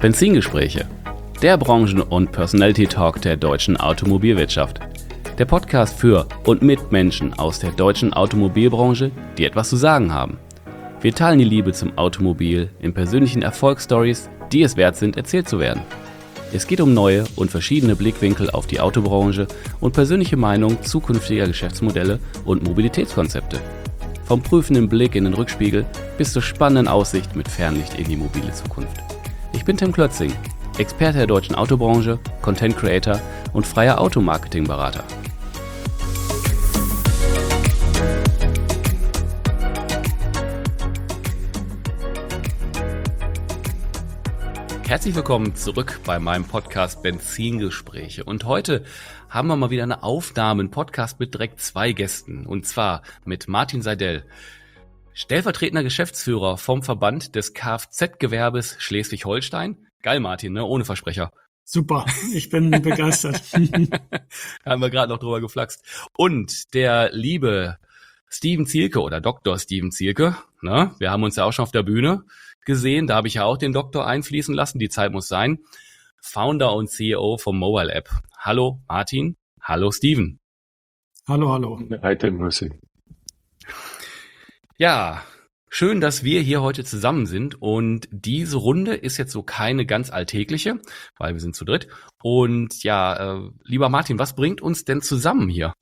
Benzingespräche, der Branchen- und Personality-Talk der deutschen Automobilwirtschaft. Der Podcast für und mit Menschen aus der deutschen Automobilbranche, die etwas zu sagen haben. Wir teilen die Liebe zum Automobil in persönlichen Erfolgsstories, die es wert sind, erzählt zu werden. Es geht um neue und verschiedene Blickwinkel auf die Autobranche und persönliche Meinungen zukünftiger Geschäftsmodelle und Mobilitätskonzepte. Vom prüfenden Blick in den Rückspiegel bis zur spannenden Aussicht mit Fernlicht in die mobile Zukunft. Ich bin Tim Klötzing, Experte der deutschen Autobranche, Content Creator und freier Automarketing-Berater. Herzlich willkommen zurück bei meinem Podcast Benzingespräche. Und heute haben wir mal wieder eine Aufnahme, einen Podcast mit direkt 2 Gästen. Und zwar mit Martin Seidel, stellvertretender Geschäftsführer vom Verband des Kfz-Gewerbes Schleswig-Holstein. Geil, Martin, ne? Ohne Versprecher. Super, ich bin begeistert. Da haben wir gerade noch drüber geflaxt. Und der liebe Steven Zielke oder Dr. Steven Zielke, ne? Wir haben uns ja auch schon auf der Bühne gesehen, da habe ich ja auch den Doktor einfließen lassen, die Zeit muss sein. Founder und CEO vom Mobile App. Hallo Martin, hallo Steven. Hallo. Hi Tim, grüß dich. Ja, schön, dass wir hier heute zusammen sind und diese Runde ist jetzt so keine ganz alltägliche, weil wir sind zu dritt. Und ja, lieber Martin, was bringt uns denn zusammen hier?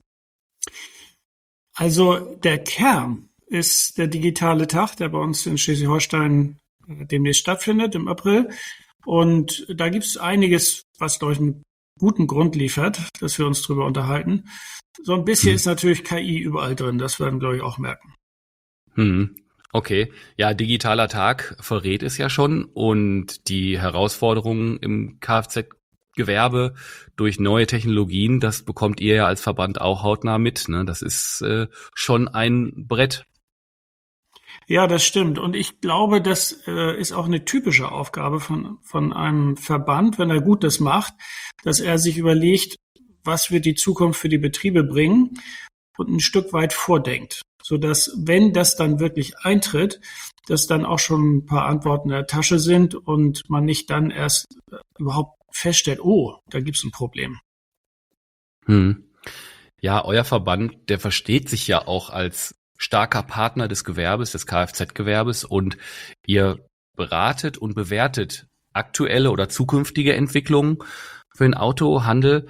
Also der Kern ist der digitale Tag, der bei uns in Schleswig-Holstein demnächst stattfindet im April. Und da gibt es einiges, was, glaube ich, einen guten Grund liefert, dass wir uns drüber unterhalten. So ein bisschen ist natürlich KI überall drin, das werden, glaube ich, auch merken. Okay, ja, digitaler Tag verrät es ja schon und die Herausforderungen im Kfz-Gewerbe durch neue Technologien, das bekommt ihr ja als Verband auch hautnah mit, ne? Das ist schon ein Brett. Ja, das stimmt. Und ich glaube, das ist auch eine typische Aufgabe von einem Verband, wenn er gut das macht, dass er sich überlegt, was wird die Zukunft für die Betriebe bringen und ein Stück weit vordenkt, sodass, wenn das dann wirklich eintritt, dass dann auch schon ein paar Antworten in der Tasche sind und man nicht dann erst überhaupt feststellt, oh, da gibt's ein Problem. Ja, euer Verband, der versteht sich ja auch als starker Partner des Gewerbes, des Kfz-Gewerbes und ihr beratet und bewertet aktuelle oder zukünftige Entwicklungen für den Autohandel.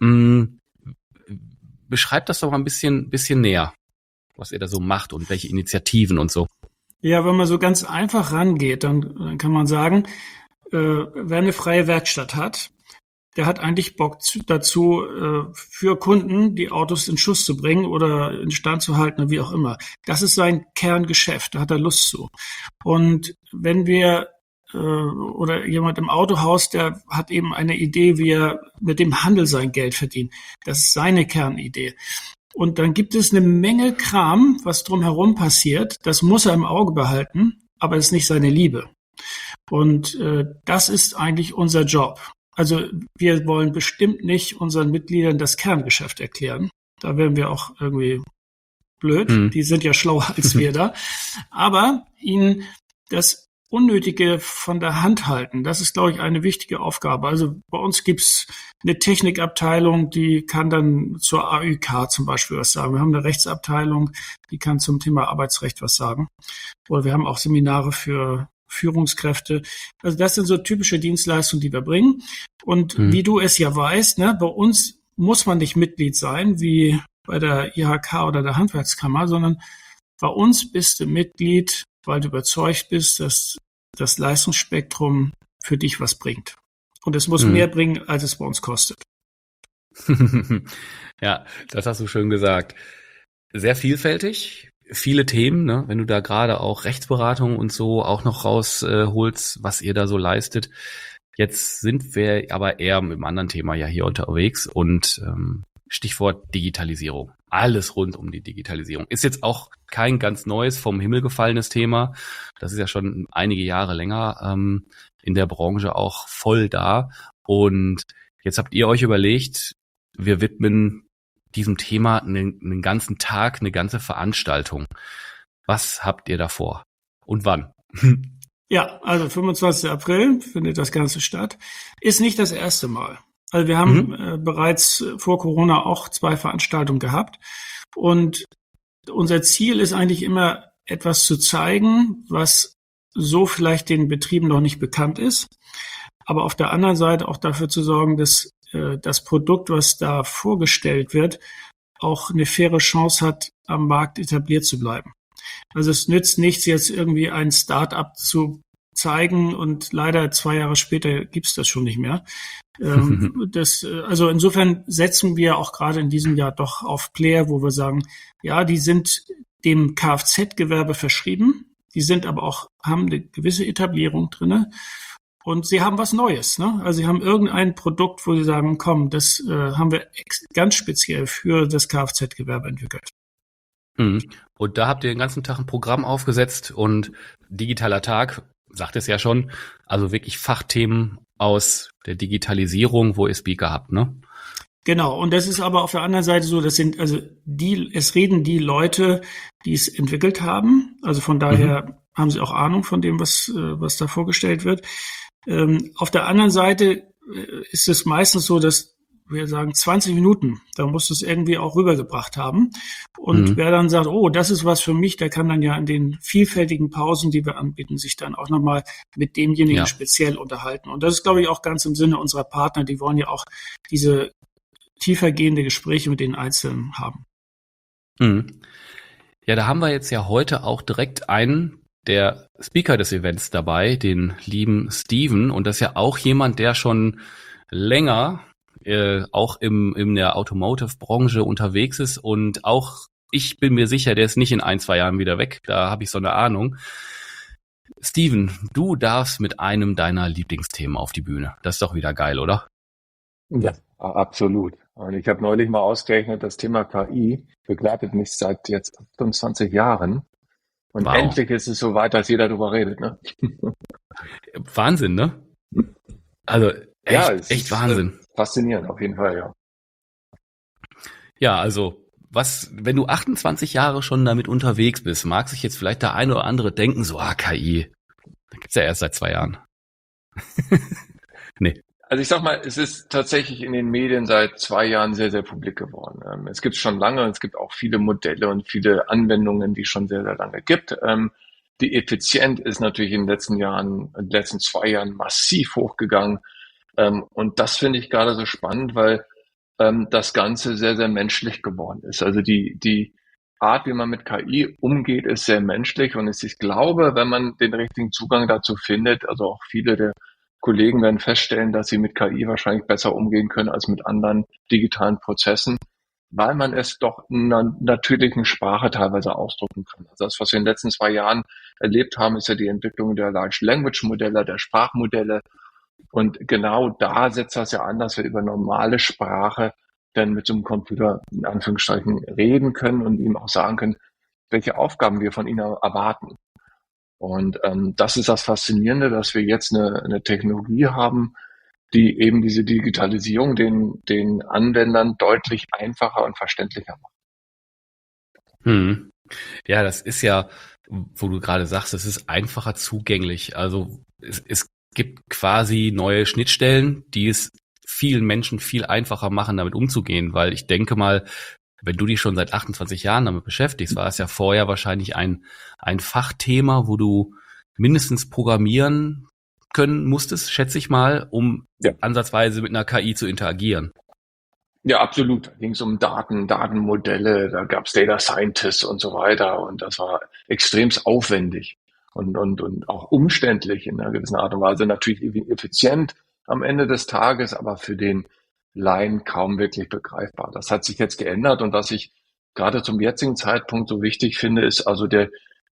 Beschreibt das doch mal ein bisschen näher, was ihr da so macht und welche Initiativen und so. Ja, wenn man so ganz einfach rangeht, dann kann man sagen, wer eine freie Werkstatt hat, der hat eigentlich Bock dazu, für Kunden die Autos in Schuss zu bringen oder in Stand zu halten, wie auch immer. Das ist sein Kerngeschäft, da hat er Lust zu. Und wenn wir oder jemand im Autohaus, der hat eben eine Idee, wie er mit dem Handel sein Geld verdient. Das ist seine Kernidee. Und dann gibt es eine Menge Kram, was drumherum passiert. Das muss er im Auge behalten, aber es ist nicht seine Liebe. Und das ist eigentlich unser Job. Also wir wollen bestimmt nicht unseren Mitgliedern das Kerngeschäft erklären. Da wären wir auch irgendwie blöd. Die sind ja schlauer als wir da. Aber ihnen das Unnötige von der Hand halten, das ist, glaube ich, eine wichtige Aufgabe. Also bei uns gibt's eine Technikabteilung, die kann dann zur AÜK zum Beispiel was sagen. Wir haben eine Rechtsabteilung, die kann zum Thema Arbeitsrecht was sagen. Oder wir haben auch Seminare für Führungskräfte. Also das sind so typische Dienstleistungen, die wir bringen. Und wie du es ja weißt, ne, bei uns muss man nicht Mitglied sein, wie bei der IHK oder der Handwerkskammer, sondern bei uns bist du Mitglied, weil du überzeugt bist, dass das Leistungsspektrum für dich was bringt. Und es muss mehr bringen, als es bei uns kostet. Ja, das hast du schön gesagt. Sehr vielfältig. Viele Themen, ne? Wenn du da gerade auch Rechtsberatung und so auch noch rausholst, was ihr da so leistet. Jetzt sind wir aber eher mit einem anderen Thema ja hier unterwegs und Stichwort Digitalisierung. Alles rund um die Digitalisierung. Ist jetzt auch kein ganz neues, vom Himmel gefallenes Thema. Das ist ja schon einige Jahre länger in der Branche auch voll da. Und jetzt habt ihr euch überlegt, wir widmen diesem Thema einen ganzen Tag, eine ganze Veranstaltung. Was habt ihr da vor? Und wann? Ja, also 25. April findet das Ganze statt. Ist nicht das erste Mal. Also wir haben bereits vor Corona auch 2 Veranstaltungen gehabt. Und unser Ziel ist eigentlich immer, etwas zu zeigen, was so vielleicht den Betrieben noch nicht bekannt ist. Aber auf der anderen Seite auch dafür zu sorgen, dass das Produkt, was da vorgestellt wird, auch eine faire Chance hat, am Markt etabliert zu bleiben. Also es nützt nichts, jetzt irgendwie ein Start-up zu zeigen und leider 2 Jahre später gibt's das schon nicht mehr. Also insofern setzen wir auch gerade in diesem Jahr doch auf Player, wo wir sagen, ja, die sind dem Kfz-Gewerbe verschrieben, die sind aber auch, haben eine gewisse Etablierung drinne und sie haben was Neues, ne? Also sie haben irgendein Produkt, wo sie sagen, komm, das haben wir ganz speziell für das Kfz-Gewerbe entwickelt. Und da habt ihr den ganzen Tag ein Programm aufgesetzt und digitaler Tag, sagt es ja schon, also wirklich Fachthemen aus der Digitalisierung, wo ihr Speaker habt, ne? Genau, und das ist aber auf der anderen Seite so, das sind also es reden die Leute, die es entwickelt haben. Also von daher haben sie auch Ahnung von dem, was da vorgestellt wird. Auf der anderen Seite ist es meistens so, dass wir sagen 20 Minuten, da musst du es irgendwie auch rübergebracht haben. Und wer dann sagt, oh, das ist was für mich, der kann dann ja in den vielfältigen Pausen, die wir anbieten, sich dann auch nochmal mit demjenigen speziell unterhalten. Und das ist, glaube ich, auch ganz im Sinne unserer Partner. Die wollen ja auch diese tiefergehende Gespräche mit den Einzelnen haben. Ja, da haben wir jetzt ja heute auch direkt einen der Speaker des Events dabei, den lieben Steven. Und das ist ja auch jemand, der schon länger auch in der Automotive-Branche unterwegs ist. Und auch ich bin mir sicher, der ist nicht in 1, 2 Jahren wieder weg. Da habe ich so eine Ahnung. Steven, du darfst mit einem deiner Lieblingsthemen auf die Bühne. Das ist doch wieder geil, oder? Ja, absolut. Und ich habe neulich mal ausgerechnet, das Thema KI begleitet mich seit jetzt 28 Jahren. Und Wow. endlich ist es so weit, dass jeder darüber redet, ne? Wahnsinn, ne? Also echt Wahnsinn. Faszinierend, auf jeden Fall, ja. Ja, also wenn du 28 Jahre schon damit unterwegs bist, mag sich jetzt vielleicht der eine oder andere denken, so, KI, da gibt's ja erst seit 2 Jahren. Nee. Also ich sag mal, es ist tatsächlich in den Medien seit 2 Jahren sehr, sehr publik geworden. Es gibt schon lange, es gibt auch viele Modelle und viele Anwendungen, die es schon sehr, sehr lange gibt. Die Effizienz ist natürlich in den letzten 2 Jahren massiv hochgegangen. Und das finde ich gerade so spannend, weil das Ganze sehr, sehr menschlich geworden ist. Also die Art, wie man mit KI umgeht, ist sehr menschlich. Und ich glaube, wenn man den richtigen Zugang dazu findet, also auch viele der Kollegen werden feststellen, dass sie mit KI wahrscheinlich besser umgehen können als mit anderen digitalen Prozessen, weil man es doch in einer natürlichen Sprache teilweise ausdrücken kann. Also das, was wir in den letzten 2 Jahren erlebt haben, ist ja die Entwicklung der Large Language Modelle, der Sprachmodelle. Und genau da setzt das ja an, dass wir über normale Sprache dann mit so einem Computer in Anführungsstrichen reden können und ihm auch sagen können, welche Aufgaben wir von ihnen erwarten. Und das ist das Faszinierende, dass wir jetzt eine Technologie haben, die eben diese Digitalisierung den Anwendern deutlich einfacher und verständlicher macht. Ja, das ist ja, wo du gerade sagst, es ist einfacher zugänglich. Also es gibt quasi neue Schnittstellen, die es vielen Menschen viel einfacher machen, damit umzugehen, weil ich denke mal, wenn du dich schon seit 28 Jahren damit beschäftigst, war es ja vorher wahrscheinlich ein Fachthema, wo du mindestens programmieren können musstest, schätze ich mal, um ansatzweise mit einer KI zu interagieren. Ja, absolut. Da ging es um Datenmodelle, da gab es Data Scientists und so weiter und das war extremst aufwendig und auch umständlich in einer gewissen Art und Weise. Natürlich effizient am Ende des Tages, aber für den Laien kaum wirklich begreifbar. Das hat sich jetzt geändert und was ich gerade zum jetzigen Zeitpunkt so wichtig finde, ist also der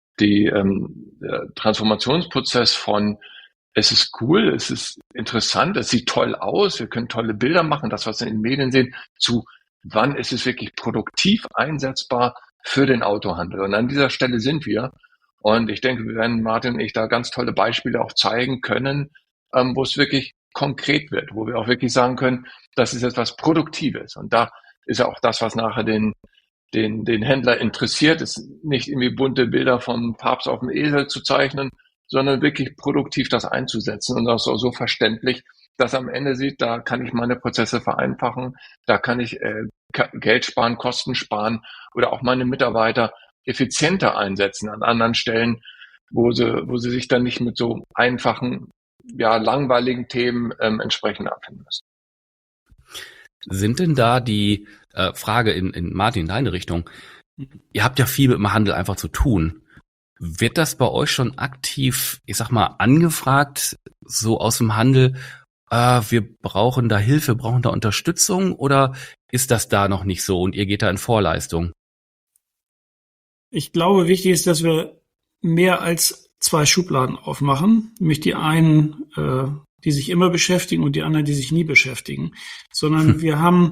Transformationsprozess von es ist cool, es ist interessant, es sieht toll aus, wir können tolle Bilder machen, das, was wir in den Medien sehen, zu wann ist es wirklich produktiv einsetzbar für den Autohandel. Und an dieser Stelle sind wir. Und ich denke, wir werden, Martin und ich, da ganz tolle Beispiele auch zeigen können, wo es wirklich konkret wird, wo wir auch wirklich sagen können, das ist etwas Produktives. Und da ist ja auch das, was nachher den Händler interessiert, ist nicht irgendwie bunte Bilder vom Papst auf dem Esel zu zeichnen, sondern wirklich produktiv das einzusetzen und das auch so verständlich, dass am Ende sieht, da kann ich meine Prozesse vereinfachen, da kann ich Geld sparen, Kosten sparen oder auch meine Mitarbeiter effizienter einsetzen an anderen Stellen, wo sie sich dann nicht mit so einfachen, ja, langweiligen Themen entsprechend abfinden müssen. Sind denn da die Frage in Martin, in deine Richtung, ihr habt ja viel mit dem Handel einfach zu tun. Wird das bei euch schon aktiv, ich sag mal, angefragt, so aus dem Handel, wir brauchen da Hilfe, brauchen da Unterstützung, oder ist das da noch nicht so und ihr geht da in Vorleistung? Ich glaube, wichtig ist, dass wir mehr als 2 Schubladen aufmachen, nämlich die einen, die sich immer beschäftigen und die anderen, die sich nie beschäftigen, sondern wir haben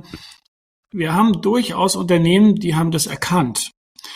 durchaus Unternehmen, die haben das erkannt.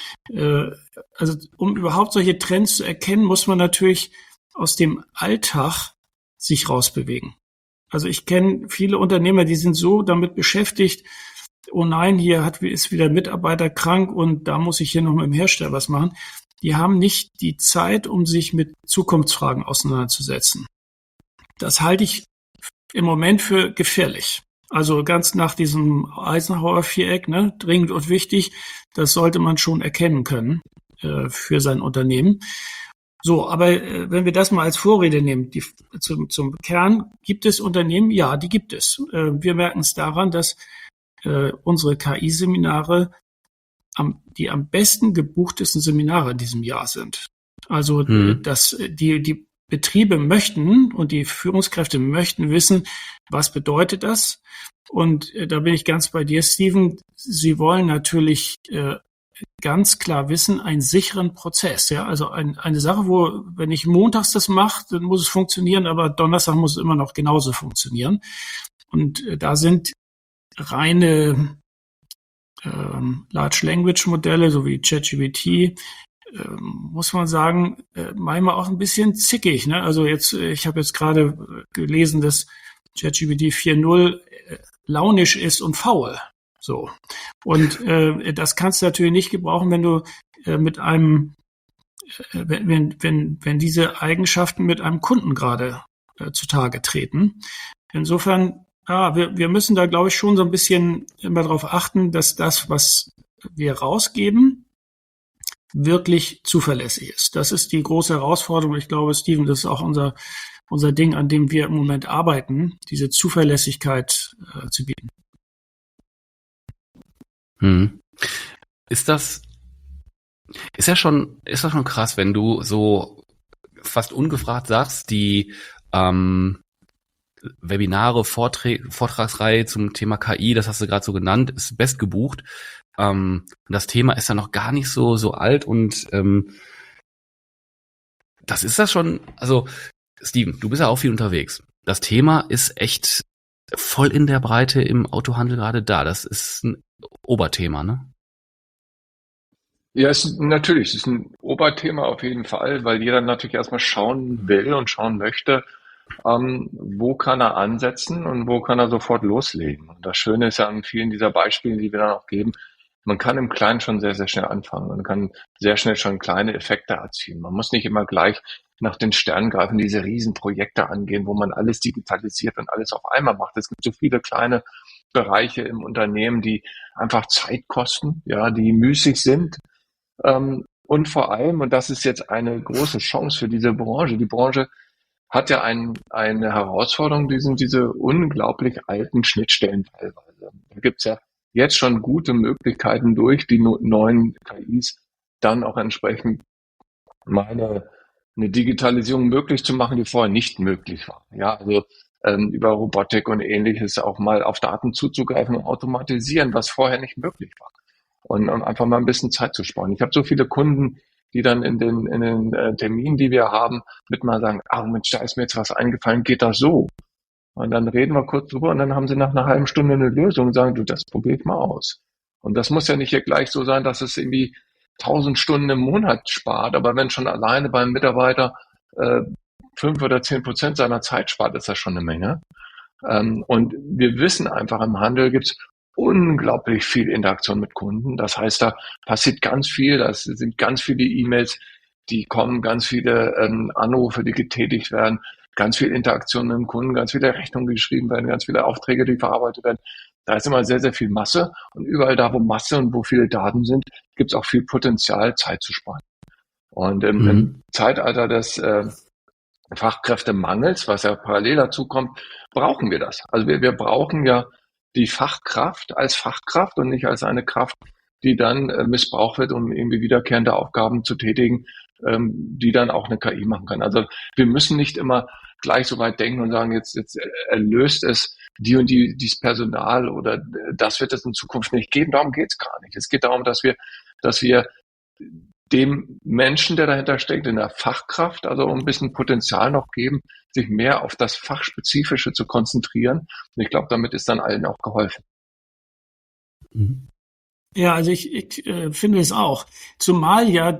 Also um überhaupt solche Trends zu erkennen, muss man natürlich aus dem Alltag sich rausbewegen. Also ich kenne viele Unternehmer, die sind so damit beschäftigt, oh nein, ist wieder ein Mitarbeiter krank und da muss ich hier noch mit dem Hersteller was machen. Die haben nicht die Zeit, um sich mit Zukunftsfragen auseinanderzusetzen. Das halte ich im Moment für gefährlich. Also ganz nach diesem Eisenhower Viereck, ne, dringend und wichtig, das sollte man schon erkennen können für sein Unternehmen. So, aber wenn wir das mal als Vorrede nehmen, zum Kern, gibt es Unternehmen? Ja, die gibt es. Wir merken es daran, dass unsere KI-Seminare die am besten gebuchtesten Seminare in diesem Jahr sind. Also dass die Betriebe möchten und die Führungskräfte möchten wissen, was bedeutet das? Und da bin ich ganz bei dir, Steven. Sie wollen natürlich ganz klar wissen, einen sicheren Prozess. Ja, also eine Sache, wo, wenn ich montags das mache, dann muss es funktionieren, aber Donnerstag muss es immer noch genauso funktionieren. Und da sind reine Large Language Modelle, so wie ChatGPT, muss man sagen, manchmal auch ein bisschen zickig. Ne? Also ich habe jetzt gerade gelesen, dass ChatGPT 4.0 launisch ist und faul. So. Und das kannst du natürlich nicht gebrauchen, wenn du mit einem, wenn diese Eigenschaften mit einem Kunden gerade zutage treten. Insofern, wir müssen da, glaube ich, schon so ein bisschen immer darauf achten, dass das, was wir rausgeben, wirklich zuverlässig ist. Das ist die große Herausforderung. Ich glaube, Steven, das ist auch unser Ding, an dem wir im Moment arbeiten, diese Zuverlässigkeit zu bieten. Ist das schon krass, wenn du so fast ungefragt sagst, die Webinare, Vortragsreihe zum Thema KI, das hast du gerade so genannt, ist bestgebucht. Das Thema ist ja noch gar nicht so alt und das ist das schon, also Steven, du bist ja auch viel unterwegs. Das Thema ist echt voll in der Breite im Autohandel gerade da. Das ist ein Oberthema, ne? Ja, es ist ein Oberthema auf jeden Fall, weil jeder natürlich erstmal schauen will und schauen möchte, wo kann er ansetzen und wo kann er sofort loslegen. Und das Schöne ist ja an vielen dieser Beispiele, die wir dann auch geben, man kann im Kleinen schon sehr, sehr schnell anfangen. Man kann sehr schnell schon kleine Effekte erzielen. Man muss nicht immer gleich nach den Sternen greifen, diese Riesenprojekte angehen, wo man alles digitalisiert und alles auf einmal macht. Es gibt so viele kleine Bereiche im Unternehmen, die einfach Zeit kosten, ja, die müßig sind. Und vor allem, und das ist jetzt eine große Chance für diese Branche, die Branche hat ja eine Herausforderung, die sind diese unglaublich alten Schnittstellen teilweise. Da gibt's ja jetzt schon gute Möglichkeiten durch die neuen KIs, dann auch entsprechend mal eine Digitalisierung möglich zu machen, die vorher nicht möglich war. Ja, also über Robotik und Ähnliches auch mal auf Daten zuzugreifen und automatisieren, was vorher nicht möglich war. Und einfach mal ein bisschen Zeit zu sparen. Ich habe so viele Kunden, die dann in den Terminen, die wir haben, mit mal sagen, Mensch, da ist mir jetzt was eingefallen, geht das so? Und dann reden wir kurz drüber und dann haben sie nach einer halben Stunde eine Lösung und sagen, du, das probier ich mal aus. Und das muss ja nicht hier gleich so sein, dass es irgendwie 1000 Stunden im Monat spart, aber wenn schon alleine beim Mitarbeiter 5 oder 10% seiner Zeit spart, ist das schon eine Menge. Und wir wissen einfach, im Handel gibt's unglaublich viel Interaktion mit Kunden. Das heißt, da passiert ganz viel, das sind ganz viele E-Mails, die kommen, ganz viele Anrufe, die getätigt werden, ganz viel Interaktion mit dem Kunden, ganz viele Rechnungen geschrieben werden, ganz viele Aufträge, die verarbeitet werden. Da ist immer sehr, sehr viel Masse und überall da, wo Masse und wo viele Daten sind, gibt es auch viel Potenzial, Zeit zu sparen. Und im Zeitalter des Fachkräftemangels, was ja parallel dazu kommt, brauchen wir das. Also wir brauchen ja die Fachkraft als Fachkraft und nicht als eine Kraft, die dann missbraucht wird, um irgendwie wiederkehrende Aufgaben zu tätigen, die dann auch eine KI machen kann. Also wir müssen nicht immer gleich so weit denken und sagen, jetzt erlöst es die und dieses Personal oder das wird es in Zukunft nicht geben. Darum geht es gar nicht. Es geht darum, dass wir dem Menschen, der dahinter steckt, in der Fachkraft, also ein bisschen Potenzial noch geben, sich mehr auf das Fachspezifische zu konzentrieren. Und ich glaube, damit ist dann allen auch geholfen. Ja, also ich finde es auch. Zumal ja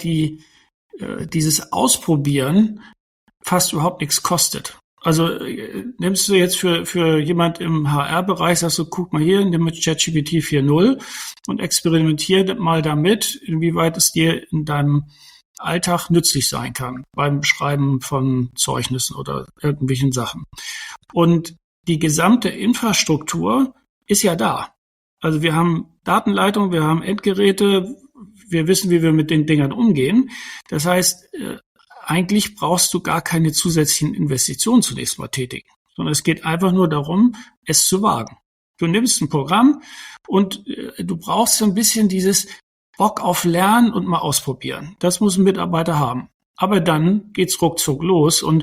dieses Ausprobieren fast überhaupt nichts kostet. Also nimmst du jetzt für jemand im HR-Bereich, sagst du, guck mal hier, nimm mit ChatGPT 4.0 und experimentiere mal damit, inwieweit es dir in deinem Alltag nützlich sein kann beim Schreiben von Zeugnissen oder irgendwelchen Sachen. Und die gesamte Infrastruktur ist ja da. Also wir haben Datenleitung, wir haben Endgeräte, wir wissen, wie wir mit den Dingern umgehen. Das heißt, eigentlich brauchst du gar keine zusätzlichen Investitionen zunächst mal tätigen, sondern es geht einfach nur darum, es zu wagen. Du nimmst ein Programm und du brauchst so ein bisschen dieses Bock auf Lernen und mal ausprobieren. Das muss ein Mitarbeiter haben. Aber dann geht's ruckzuck los und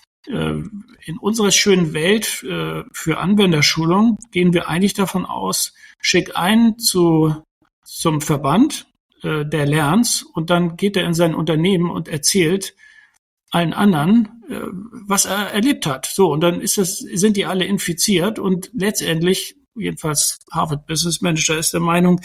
in unserer schönen Welt für Anwenderschulung gehen wir eigentlich davon aus, schick einen zum Verband, der lernt und dann geht er in sein Unternehmen und erzählt allen anderen, was er erlebt hat. So, und dann sind die alle infiziert und letztendlich, jedenfalls Harvard Business Manager ist der Meinung,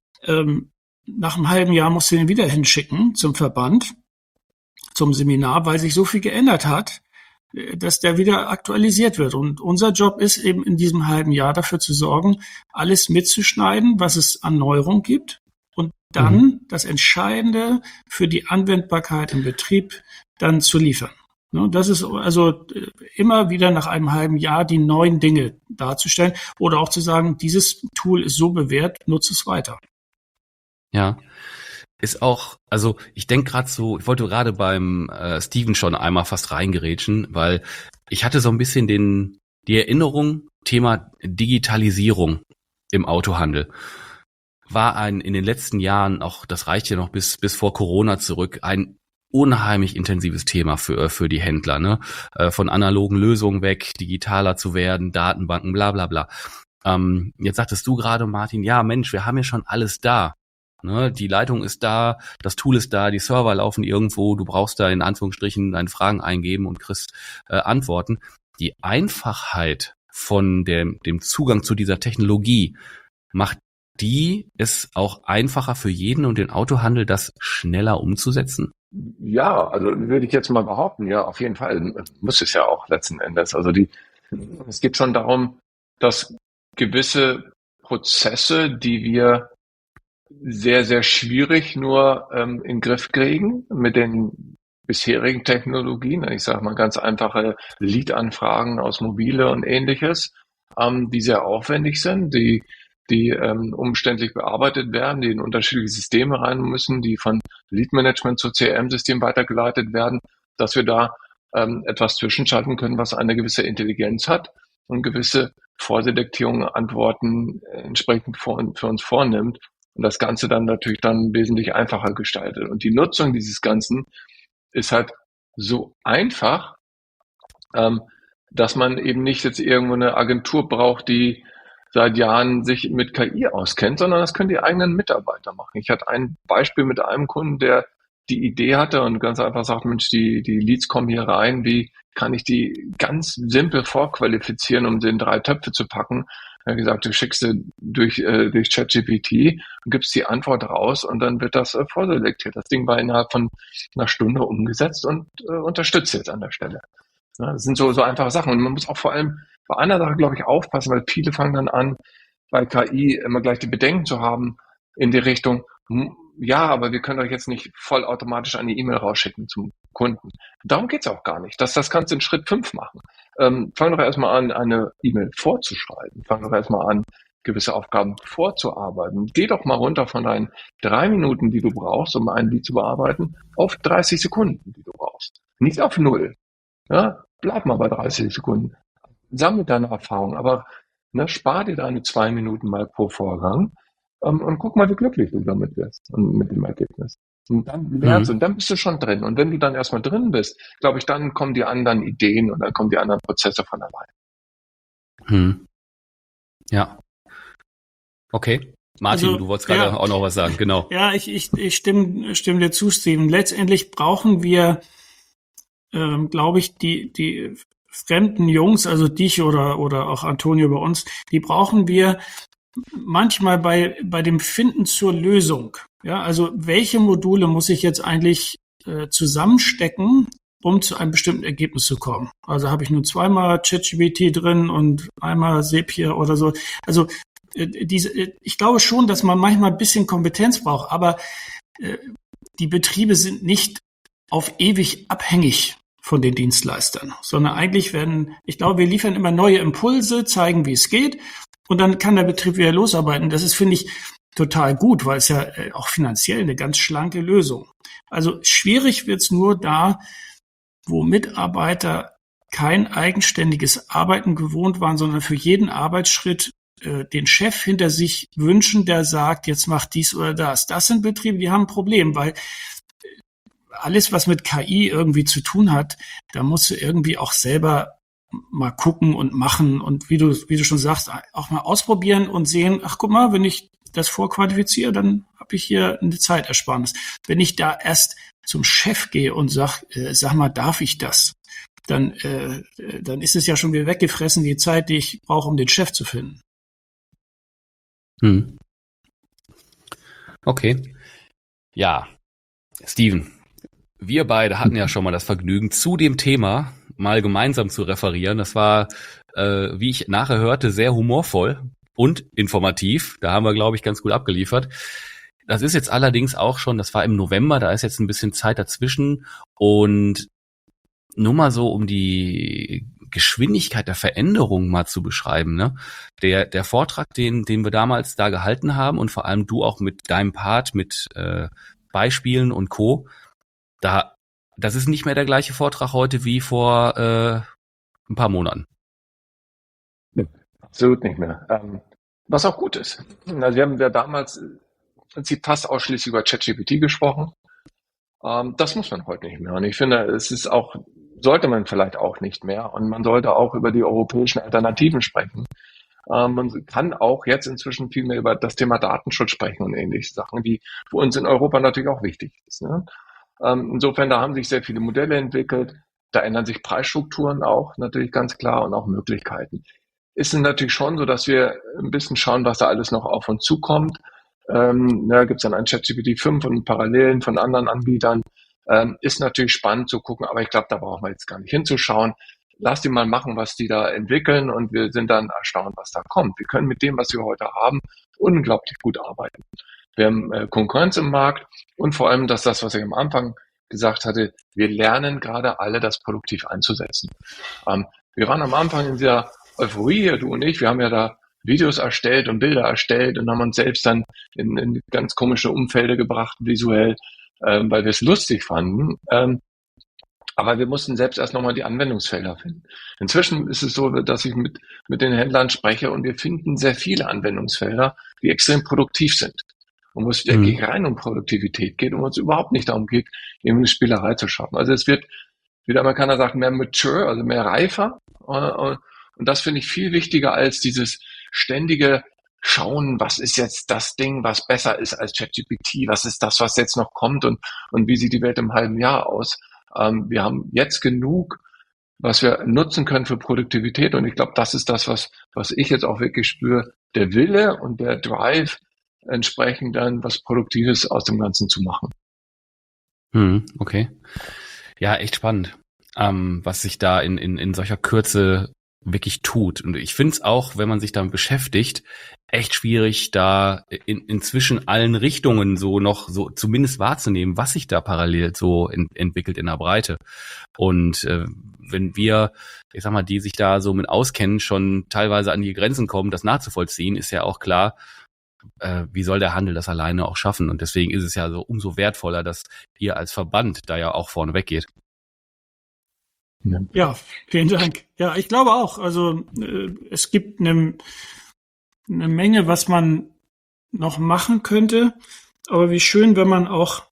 nach einem halben Jahr musst du den wieder hinschicken zum Verband, zum Seminar, weil sich so viel geändert hat, dass der wieder aktualisiert wird. Und unser Job ist eben in diesem halben Jahr dafür zu sorgen, alles mitzuschneiden, was es an Neuerung gibt. Und dann das Entscheidende für die Anwendbarkeit im Betrieb dann zu liefern. Das ist also immer wieder nach einem halben Jahr die neuen Dinge darzustellen oder auch zu sagen, dieses Tool ist so bewährt, nutze es weiter. Ja, ist auch, also ich denke gerade so, ich wollte gerade beim Steven schon einmal fast reingerätschen, weil ich hatte so ein bisschen die Erinnerung, Thema Digitalisierung im Autohandel. War in den letzten Jahren, auch das reicht ja noch bis vor Corona zurück, ein unheimlich intensives Thema für die Händler, ne? Von analogen Lösungen weg, digitaler zu werden, Datenbanken, bla bla bla. Jetzt sagtest du gerade, Martin, ja Mensch, wir haben ja schon alles da. Ne? Die Leitung ist da, das Tool ist da, die Server laufen irgendwo, du brauchst da in Anführungsstrichen deine Fragen eingeben und kriegst Antworten. Die Einfachheit von dem Zugang zu dieser Technologie macht die es auch einfacher für jeden und den Autohandel, das schneller umzusetzen? Ja, also würde ich jetzt mal behaupten, ja, auf jeden Fall. Muss es ja auch letzten Endes. Also es geht schon darum, dass gewisse Prozesse, die wir sehr, sehr schwierig nur in den Griff kriegen mit den bisherigen Technologien, ich sage mal ganz einfache Lead-Anfragen aus Mobile und ähnliches, die sehr aufwendig sind, die umständlich bearbeitet werden, die in unterschiedliche Systeme rein müssen, die von Lead-Management zu CRM-System weitergeleitet werden, dass wir da etwas zwischenschalten können, was eine gewisse Intelligenz hat und gewisse Vorselektierungen, Antworten entsprechend für uns vornimmt und das Ganze dann natürlich dann wesentlich einfacher gestaltet. Und die Nutzung dieses Ganzen ist halt so einfach, dass man eben nicht jetzt irgendwo eine Agentur braucht, die seit Jahren sich mit KI auskennt, sondern das können die eigenen Mitarbeiter machen. Ich hatte ein Beispiel mit einem Kunden, der die Idee hatte und ganz einfach sagt, Mensch, die Leads kommen hier rein, wie kann ich die ganz simpel vorqualifizieren, um sie in 3 Töpfe zu packen? Er hat gesagt, du schickst sie durch ChatGPT und gibst die Antwort raus und dann wird das vorselektiert. Das Ding war innerhalb von einer Stunde umgesetzt und unterstützt jetzt an der Stelle. Ja, das sind so einfache Sachen und man muss auch vor allem bei einer Sache, glaube ich, aufpassen, weil viele fangen dann an, bei KI immer gleich die Bedenken zu haben in die Richtung, Ja, aber wir können euch jetzt nicht vollautomatisch eine E-Mail rausschicken zum Kunden. Darum geht's auch gar nicht. Das kannst du in Schritt 5 machen. Fang doch erstmal an, eine E-Mail vorzuschreiben. Fang doch erstmal an, gewisse Aufgaben vorzuarbeiten. Geh doch mal runter von deinen 3 Minuten, die du brauchst, um ein Lied zu bearbeiten, auf 30 Sekunden, die du brauchst. Nicht auf 0. Ja? Bleib mal bei 30 Sekunden. Sammle deine Erfahrung, aber spar dir deine 2 Minuten mal pro Vorgang und guck mal, wie glücklich du damit wirst und mit dem Ergebnis. Und dann lernst du, und dann bist du schon drin. Und wenn du dann erstmal drin bist, glaube ich, dann kommen die anderen Ideen und dann kommen die anderen Prozesse von allein. Ja. Okay. Martin, Also, du wolltest gerade auch noch was sagen, genau. Ja, ich stimme dir zu, Steven. Letztendlich brauchen wir, glaube ich, die fremden Jungs, also dich oder auch Antonio bei uns, die brauchen wir manchmal bei dem Finden zur Lösung. Ja, also welche Module muss ich jetzt eigentlich zusammenstecken, um zu einem bestimmten Ergebnis zu kommen? Also habe ich nur zweimal ChatGPT drin und einmal Zapier oder so. Also ich glaube schon, dass man manchmal ein bisschen Kompetenz braucht, aber die Betriebe sind nicht auf ewig abhängig von den Dienstleistern, sondern eigentlich ich glaube, wir liefern immer neue Impulse, zeigen, wie es geht, und dann kann der Betrieb wieder losarbeiten. Das ist, finde ich, total gut, weil es ja auch finanziell eine ganz schlanke Lösung. Also schwierig wird's nur da, wo Mitarbeiter kein eigenständiges Arbeiten gewohnt waren, sondern für jeden Arbeitsschritt den Chef hinter sich wünschen, der sagt, jetzt mach dies oder das. Das sind Betriebe, die haben ein Problem, weil alles, was mit KI irgendwie zu tun hat, da musst du irgendwie auch selber mal gucken und machen und wie du schon sagst, auch mal ausprobieren und sehen, ach guck mal, wenn ich das vorqualifiziere, dann habe ich hier eine Zeitersparnis. Wenn ich da erst zum Chef gehe und sag mal, darf ich das? Dann ist es ja schon wieder weggefressen, die Zeit, die ich brauche, um den Chef zu finden. Okay. Ja, Steven, wir beide hatten ja schon mal das Vergnügen, zu dem Thema mal gemeinsam zu referieren. Das war, wie ich nachher hörte, sehr humorvoll und informativ. Da haben wir, glaube ich, ganz gut abgeliefert. Das ist jetzt allerdings auch schon, das war im November, da ist jetzt ein bisschen Zeit dazwischen. Und nur mal so, um die Geschwindigkeit der Veränderung mal zu beschreiben, ne? Der Vortrag, den wir damals da gehalten haben und vor allem du auch mit deinem Part, mit Beispielen und Co., das ist nicht mehr der gleiche Vortrag heute wie vor ein paar Monaten. Absolut nicht mehr. Was auch gut ist. Also wir haben ja damals im Prinzip fast ausschließlich über ChatGPT gesprochen. Das muss man heute nicht mehr. Und ich finde, sollte man vielleicht auch nicht mehr. Und man sollte auch über die europäischen Alternativen sprechen. Man kann auch jetzt inzwischen viel mehr über das Thema Datenschutz sprechen und ähnliche Sachen, die für uns in Europa natürlich auch wichtig ist. Ne? Insofern, da haben sich sehr viele Modelle entwickelt. Da ändern sich Preisstrukturen auch natürlich ganz klar und auch Möglichkeiten. Ist es natürlich schon so, dass wir ein bisschen schauen, was da alles noch auf uns zukommt. Da gibt es dann ein ChatGPT 5 und Parallelen von anderen Anbietern. Ist natürlich spannend zu gucken, aber ich glaube, da brauchen wir jetzt gar nicht hinzuschauen. Lass die mal machen, was die da entwickeln, und wir sind dann erstaunt, was da kommt. Wir können mit dem, was wir heute haben, unglaublich gut arbeiten. Wir haben Konkurrenz im Markt und vor allem das, was ich am Anfang gesagt hatte, wir lernen gerade alle, das produktiv einzusetzen. Wir waren am Anfang in dieser Euphorie, du und ich, wir haben ja da Videos erstellt und Bilder erstellt und haben uns selbst dann in ganz komische Umfelder gebracht, visuell, weil wir es lustig fanden. Aber wir mussten selbst erst nochmal die Anwendungsfelder finden. Inzwischen ist es so, dass ich mit den Händlern spreche und wir finden sehr viele Anwendungsfelder, die extrem produktiv sind. Und wo es wirklich rein um Produktivität geht und wo es überhaupt nicht darum geht, eben eine Spielerei zu schaffen. Also es wird, wie der Amerikaner sagt, mehr mature, also mehr reifer. Und das finde ich viel wichtiger als dieses ständige Schauen, was ist jetzt das Ding, was besser ist als ChatGPT, was ist das, was jetzt noch kommt und wie sieht die Welt im halben Jahr aus. Wir haben jetzt genug, was wir nutzen können für Produktivität, und ich glaube, das ist das, was ich jetzt auch wirklich spüre, der Wille und der Drive, entsprechend dann was Produktives aus dem Ganzen zu machen. Okay. Ja, echt spannend, was sich da in solcher Kürze wirklich tut. Und ich finde es auch, wenn man sich damit beschäftigt, echt schwierig, da in zwischen allen Richtungen so noch so zumindest wahrzunehmen, was sich da parallel so entwickelt in der Breite. Und wenn wir, ich sag mal, die sich da so mit auskennen, schon teilweise an die Grenzen kommen, das nachzuvollziehen, ist ja auch klar, wie soll der Handel das alleine auch schaffen? Und deswegen ist es ja so umso wertvoller, dass ihr als Verband da ja auch vorne weggeht. Ja, vielen Dank. Ja, ich glaube auch. Also es gibt eine Menge, was man noch machen könnte. Aber wie schön, wenn man auch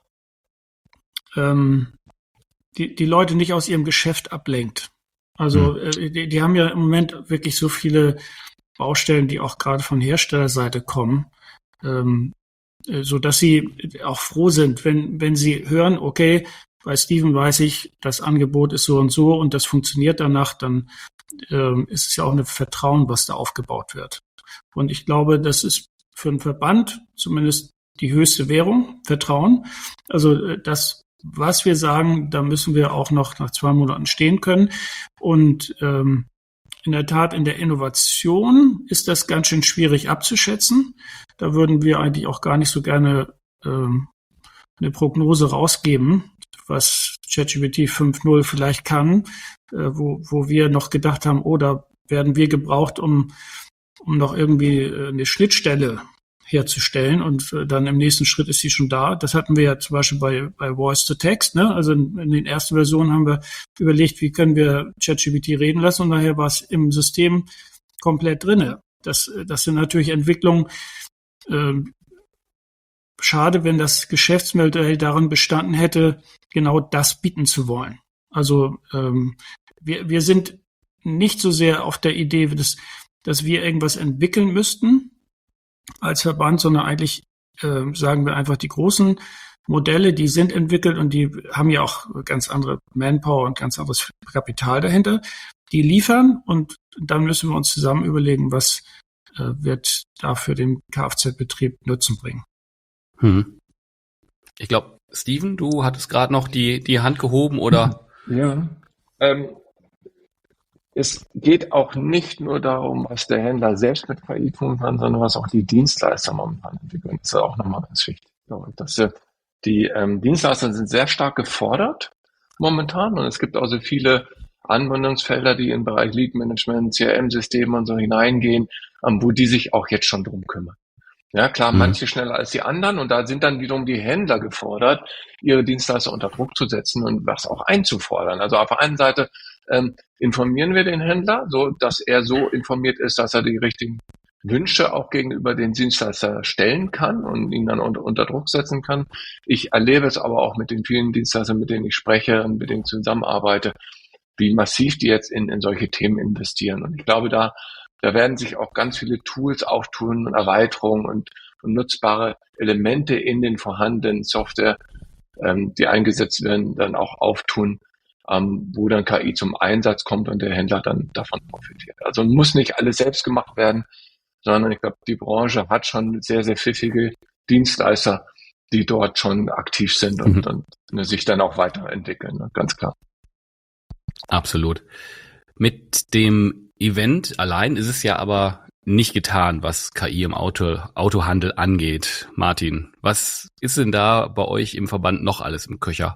die Leute nicht aus ihrem Geschäft ablenkt. Also die haben ja im Moment wirklich so viele Baustellen, die auch gerade von Herstellerseite kommen, so dass sie auch froh sind, wenn sie hören, okay, bei Steven weiß ich, das Angebot ist so und das funktioniert danach, dann ist es ja auch ein Vertrauen, was da aufgebaut wird. Und ich glaube, das ist für einen Verband zumindest die höchste Währung, Vertrauen. Also das, was wir sagen, da müssen wir auch noch nach 2 Monaten stehen können. Und in der Tat, in der Innovation ist das ganz schön schwierig abzuschätzen. Da würden wir eigentlich auch gar nicht so gerne eine Prognose rausgeben, was ChatGPT 5.0 vielleicht kann, wo wir noch gedacht haben, da werden wir gebraucht, um noch irgendwie eine Schnittstelle herzustellen und dann im nächsten Schritt ist sie schon da. Das hatten wir ja zum Beispiel bei Voice to Text, ne? Also in den ersten Versionen haben wir überlegt, wie können wir ChatGPT reden lassen und nachher war es im System komplett drinne. Das sind natürlich Entwicklungen, schade, wenn das Geschäftsmodell darin bestanden hätte, genau das bieten zu wollen. Also wir sind nicht so sehr auf der Idee, dass wir irgendwas entwickeln müssten als Verband, sondern eigentlich sagen wir einfach, die großen Modelle, die sind entwickelt und die haben ja auch ganz andere Manpower und ganz anderes Kapital dahinter. Die liefern und dann müssen wir uns zusammen überlegen, was wird da für den Kfz-Betrieb Nutzen bringen. Ich glaube, Steven, du hattest gerade noch die Hand gehoben, oder? Ja. Es geht auch nicht nur darum, was der Händler selbst mit KI tun kann, sondern was auch die Dienstleister momentan entwickeln. Das ist auch nochmal ganz wichtig. Die Dienstleister sind sehr stark gefordert momentan und es gibt also viele Anwendungsfelder, die im Bereich Lead Management, CRM-Systeme und so hineingehen, wo die sich auch jetzt schon drum kümmern. Ja, klar, manche schneller als die anderen und da sind dann wiederum die Händler gefordert, ihre Dienstleister unter Druck zu setzen und was auch einzufordern. Also auf der einen Seite informieren wir den Händler, so dass er so informiert ist, dass er die richtigen Wünsche auch gegenüber den Dienstleister stellen kann und ihn dann unter Druck setzen kann. Ich erlebe es aber auch mit den vielen Dienstleistern, mit denen ich spreche und mit denen ich zusammenarbeite, wie massiv die jetzt in solche Themen investieren. Und ich glaube, da werden sich auch ganz viele Tools auftun und Erweiterungen und nutzbare Elemente in den vorhandenen Software, die eingesetzt werden, dann auch auftun, wo dann KI zum Einsatz kommt und der Händler dann davon profitiert. Also muss nicht alles selbst gemacht werden, sondern ich glaube, die Branche hat schon sehr, sehr pfiffige Dienstleister, die dort schon aktiv sind und sich dann auch weiterentwickeln, ne? Ganz klar. Absolut. Mit dem Event allein ist es ja aber nicht getan, was KI im Autohandel angeht. Martin, was ist denn da bei euch im Verband noch alles im Köcher?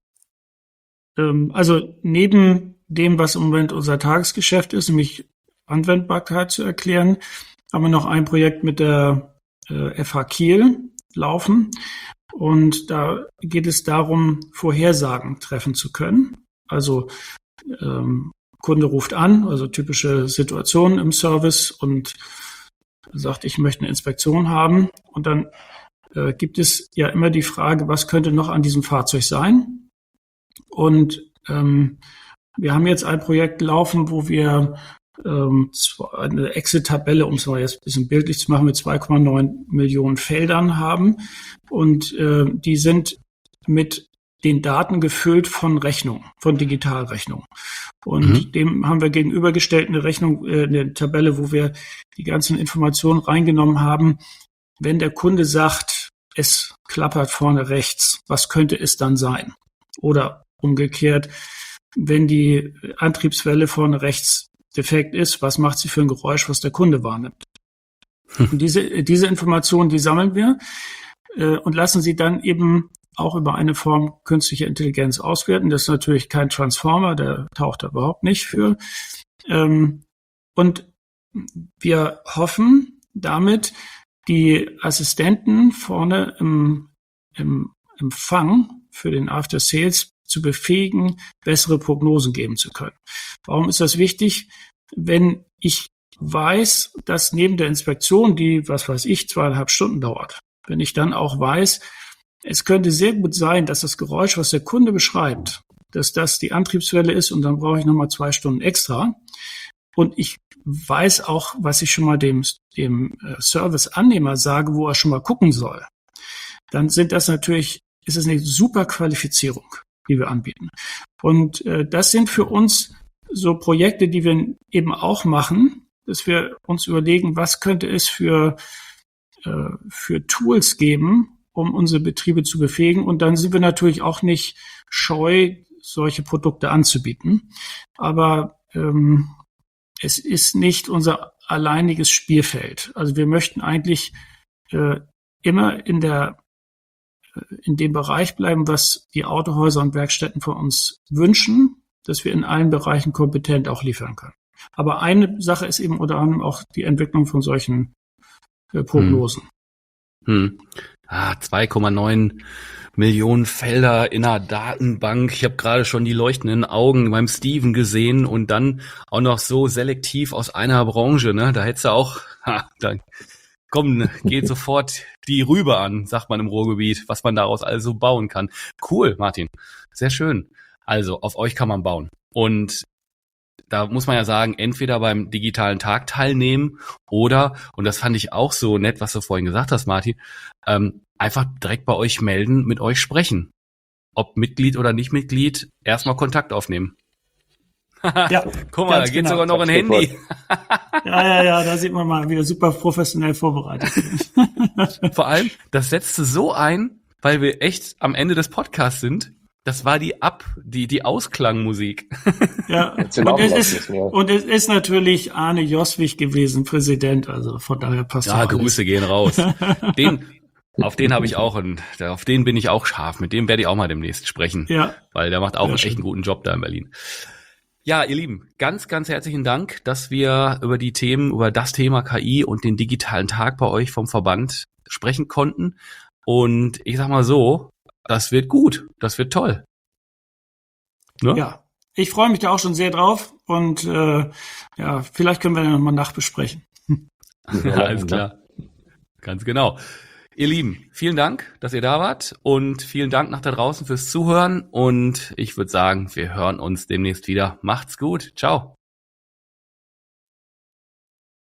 Also neben dem, was im Moment unser Tagesgeschäft ist, nämlich Anwendbarkeit zu erklären, haben wir noch ein Projekt mit der FH Kiel laufen. Und da geht es darum, Vorhersagen treffen zu können. Also Kunde ruft an, also typische Situationen im Service und sagt, ich möchte eine Inspektion haben. Und dann gibt es ja immer die Frage, was könnte noch an diesem Fahrzeug sein? Und wir haben jetzt ein Projekt laufen, wo wir eine Excel-Tabelle, um es mal jetzt ein bisschen bildlich zu machen, mit 2,9 Millionen Feldern haben. Und die sind mit den Daten gefüllt von Rechnungen, von Digitalrechnungen. Und dem haben wir gegenübergestellt eine Rechnung, eine Tabelle, wo wir die ganzen Informationen reingenommen haben. Wenn der Kunde sagt, es klappert vorne rechts, was könnte es dann sein? Oder umgekehrt, wenn die Antriebswelle vorne rechts defekt ist, was macht sie für ein Geräusch, was der Kunde wahrnimmt. Und diese Informationen, die sammeln wir und lassen sie dann eben auch über eine Form künstlicher Intelligenz auswerten. Das ist natürlich kein Transformer, der taucht da überhaupt nicht für. Und wir hoffen damit, die Assistenten vorne im Empfang für den After Sales zu befähigen, bessere Prognosen geben zu können. Warum ist das wichtig? Wenn ich weiß, dass neben der Inspektion, die, 2,5 Stunden dauert, wenn ich dann auch weiß, es könnte sehr gut sein, dass das Geräusch, was der Kunde beschreibt, dass das die Antriebswelle ist und dann brauche ich nochmal 2 Stunden extra. Und ich weiß auch, was ich schon mal dem Serviceannehmer sage, wo er schon mal gucken soll. Dann ist es eine super Qualifizierung, die wir anbieten. Und das sind für uns so Projekte, die wir eben auch machen, dass wir uns überlegen, was könnte es für Tools geben, um unsere Betriebe zu befähigen. Und dann sind wir natürlich auch nicht scheu, solche Produkte anzubieten. Aber es ist nicht unser alleiniges Spielfeld. Also wir möchten eigentlich immer in dem Bereich bleiben, was die Autohäuser und Werkstätten von uns wünschen, dass wir in allen Bereichen kompetent auch liefern können. Aber eine Sache ist eben unter anderem auch die Entwicklung von solchen Prognosen. 2,9 Millionen Felder in einer Datenbank. Ich habe gerade schon die leuchtenden Augen beim Steven gesehen und dann auch noch so selektiv aus einer Branche. Ne? Da hättest du auch, dann geht sofort die Rübe an, sagt man im Ruhrgebiet, was man daraus also bauen kann. Cool, Martin. Sehr schön. Also, auf euch kann man bauen. Und da muss man ja sagen, entweder beim digitalen Tag teilnehmen oder, und das fand ich auch so nett, was du vorhin gesagt hast, Martin, einfach direkt bei euch melden, mit euch sprechen. Ob Mitglied oder nicht Mitglied, erstmal Kontakt aufnehmen. Ja, guck mal, da geht sogar noch ein Handy. Ja, da sieht man mal wieder super professionell vorbereitet. Vor allem, das setzte so ein, weil wir echt am Ende des Podcasts sind. Das war die Ausklangmusik. Ja, und es ist natürlich Arne Joswig gewesen, Präsident, also von daher passt ja, Grüße gehen raus. Auf den habe ich auch auf den bin ich auch scharf. Mit dem werde ich auch mal demnächst sprechen. Ja. Weil der macht auch echt einen guten Job da in Berlin. Ja, ihr Lieben, ganz, ganz herzlichen Dank, dass wir über das Thema KI und den digitalen Tag bei euch vom Verband sprechen konnten. Und ich sag mal so, das wird gut, das wird toll. Ne? Ja, ich freue mich da auch schon sehr drauf und vielleicht können wir dann nochmal nachbesprechen. Alles klar, ganz genau. Ihr Lieben, vielen Dank, dass ihr da wart und vielen Dank nach da draußen fürs Zuhören und ich würde sagen, wir hören uns demnächst wieder. Macht's gut, ciao.